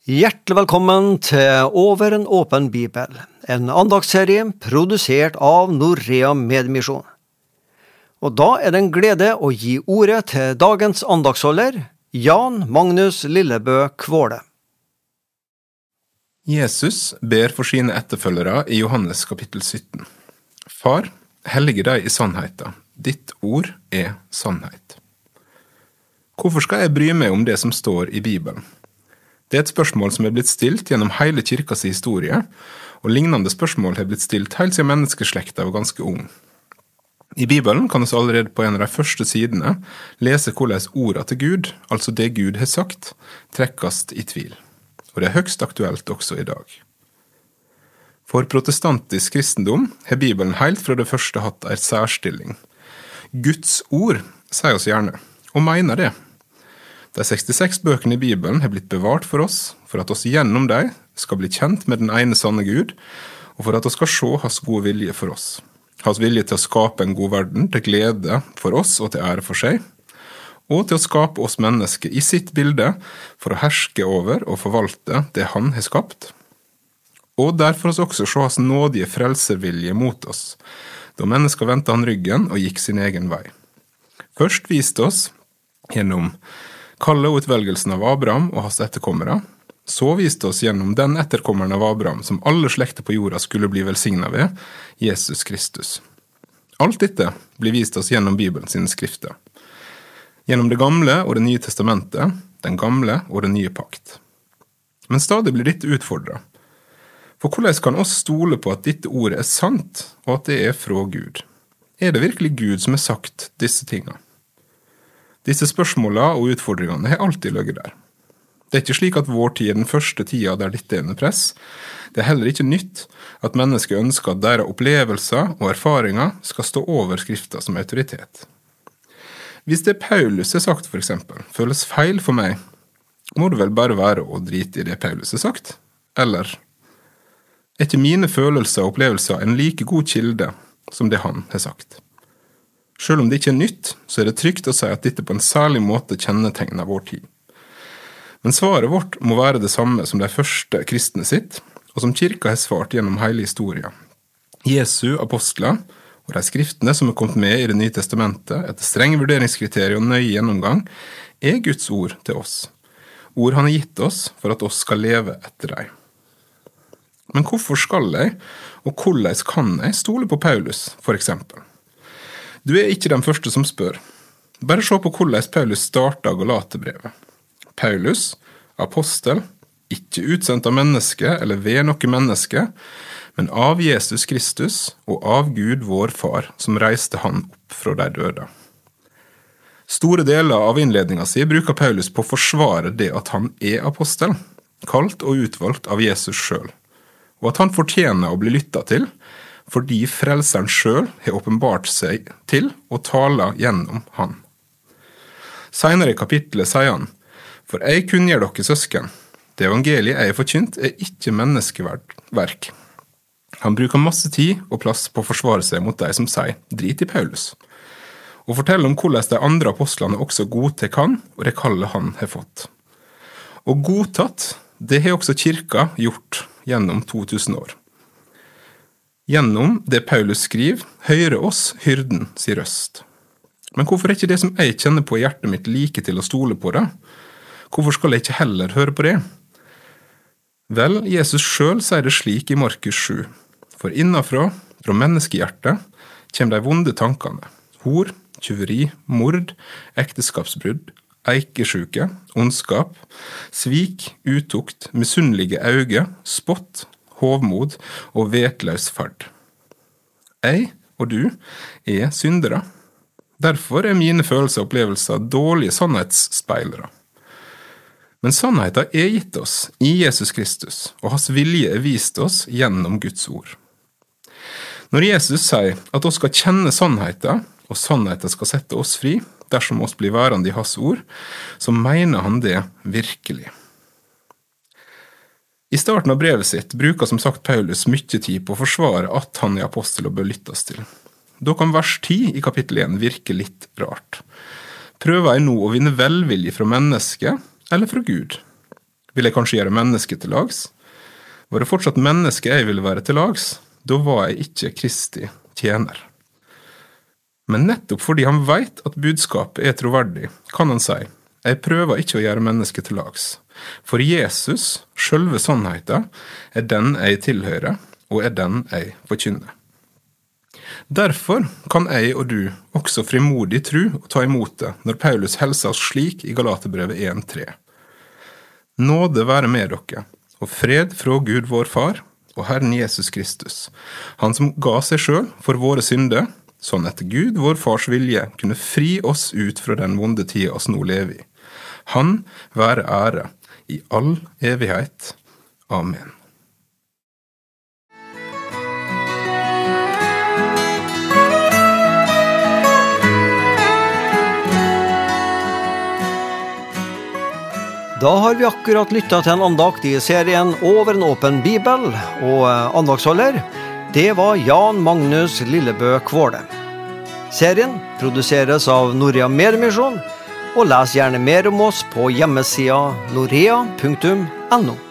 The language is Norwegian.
Hjertelig velkommen til Over en åpen bibel, en andagsserie produsert av Norea Medmisjon. Og da er det en glede å gi ordet til dagens andagsholder, Jan Magnus Lillebø Kvåle. Jesus ber for sine etterfølgere i Johannes kapittel 17. Far, hellige deg i sannheten. Ditt ord er sannhet. Hvorfor skal jeg bry meg om det som står i Bibelen? Det er et spørsmål som er blitt stilt gjennom hele kirkas historie, og lignende spørsmål har blitt stilt helt siden menneskeslekta var ganske ung. I Bibelen kan vi allerede på en av de første sidene lese hvordan orda til Gud, altså det Gud har sagt, trekkast i tvil. Og det er høgst aktuelt også i dag. For protestantisk kristendom har Bibelen helt fra det første hatt en særstilling. Guds ord, sier oss gjerne, og mener det. De 66 bøkene i Bibelen har blitt bevart for oss, for at oss gjennom dem skal bli kjent med den ene sanne Gud, og for at oss skal se hans gode vilje for oss. Hans vilje til å skape en god verden, til glede for oss og til ære for seg, og til å skape oss mennesker i sitt bilde, for å herske over og forvalte det han har skapt. Og derfor oss også se hans nådige frelservilje mot oss, da mennesker vendte han ryggen og gikk sin egen vei. Først viste oss gjennom kallet og utvelgelsen av Abraham og hans etterkommere, så viste oss gjennom den etterkommeren av Abraham som alle slekter på jorda skulle bli velsignet ved, Jesus Kristus. Alt dette blir vist oss gjennom Bibelen sine skrifter. Gjennom det gamle og det nye testamentet, den gamle og den nye pakt. Men stadig blir dette utfordret. For hvordan kan oss stole på at dette ordet er sant, og at det er fra Gud? Er det virkelig Gud som har sagt disse tingene? Disse spørsmålene og utfordringene har alltid ligget der. Det er ikke slik at vår tid er den første tida der dette er under press. Det er heller ikke nytt at mennesker ønsker at deres opplevelser og erfaringer skal stå over skrifta som autoritet. Hvis det Paulus har sagt for eksempel, føles feil for meg, må det vel bare være å drite i det Paulus har sagt? Eller er ikke mine følelser og opplevelser en like god kilde som det han har sagt? Selv om det ikke er nytt, så er det trygt å si at dette på en særlig måte kjennetegner vår tid. Men svaret vårt må være det samme som de første kristne sitt, og som kirka har svart gjennom hele historien. Jesu apostler og de skriftene som er kommet med i Det nye testamentet etter strenge vurderingskriterier og nøye gjennomgang, er Guds ord til oss. Ord han har gitt oss for at oss skal leve etter dem. Men hvorfor skal jeg, og hvordan kan jeg stole på Paulus, for eksempel? Du er ikke den første som spør. Bare se på hvordan Paulus startet Galaterbrevet. Paulus, apostel, ikke utsendt av menneske eller ved noe menneske, men av Jesus Kristus og av Gud vår far, som reiste han opp fra de døde. Store deler av innledningen sin bruker Paulus på å forsvare det at han er apostel, kalt og utvalgt av Jesus selv, og at han fortjener å bli lyttet til, fordi frelseren selv har åpenbart seg til og taler gjennom han. Senere i kapittelet sier han, «For jeg kunngjør dere søsken, det evangeliet jeg har forkynt er ikke menneskeverk.» Han bruker masse tid og plass på å forsvare seg mot de som sier «drit i Paulus», og forteller om hvordan de andre apostlene også godtar han og det kallet han har fått. Og godtatt, det har også kirka gjort gjennom 2000 år. Gjennom det Paulus skriver, hører oss hyrden si røst. Men hvorfor er ikke det som jeg kjenner på i hjertet mitt like til å stole på det? Hvorfor skal jeg ikke heller høre på det? Vel, Jesus selv sier det slik i Markus 7. For innafra, fra menneskehjertet, kommer de vonde tankene. Hor, tyveri, mord, ekteskapsbrudd, eikesjuke, ondskap, svik, utukt, misunnelige øyne, spott, hovmod og vetløs ferd. Jeg og du er syndere. Derfor er mine følelser og opplevelser dårlige sannhetsspeilere. Men sannheten er gitt oss i Jesus Kristus, og hans vilje er vist oss gjennom Guds ord. Når Jesus sier at oss skal kjenne sannheten, og sannheten skal sette oss fri, dersom oss blir værende i hans ord, så mener han det virkelig. I starten av brevet sitt bruker som sagt Paulus mye tid på å forsvare at han er apostel og bør lyttes til. Da kan vers 10 i kapittel 1 virke litt rart. Prøver jeg nå å vinne velvilje fra mennesket eller fra Gud? Vil jeg kanskje gjøre mennesket til lags? Var det fortsatt menneske jeg ville være til lags, da var jeg ikke Kristi tjener. Men nettopp fordi han vet at budskapet er troverdig, kan han si, jeg prøver ikke å gjøre mennesket til lags. For Jesus, selve sannheten, er den jeg tilhører, og er den jeg forkynner. Derfor kan jeg og du også frimodig tro og ta imot det, når Paulus helser oss slik i Galaterbrevet 1:3. Nåde være med dere, og fred fra Gud vår Far, og Herren Jesus Kristus, han som ga seg selv for våre synder, sånn at Gud, vår Fars vilje, kunne fri oss ut fra den vonde tida oss nå lever i. Han være ære i all evighet. Amen. Da har vi akkurat lyttet til en andakt i serien Over en åpen bibel, og andaktsholder, det var Jan Magnus Lillebø Kvåle. Serien produseres av Norea Medmisjon, og les gjerne mer om oss på hjemmesida norea.no.